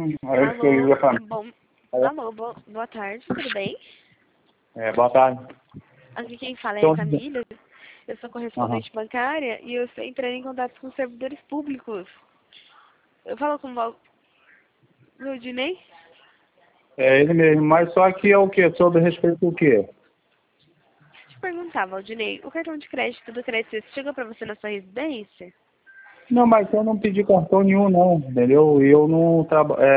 Acho que eu ia falar. Alô, boa tarde, tudo bem? Boa tarde. Aqui quem fala é a Camila, eu sou correspondente bancária e eu estou entrando em contato com servidores públicos. Eu falo com o Valdinei? É ele mesmo, mas só que é o quê? Sobre respeito ao quê? Deixa eu te perguntar, Valdinei, o cartão de crédito do Credit Suisse chegou para você na sua residência? Não, mas eu não pedi cartão nenhum não, entendeu? Eu não trabalho.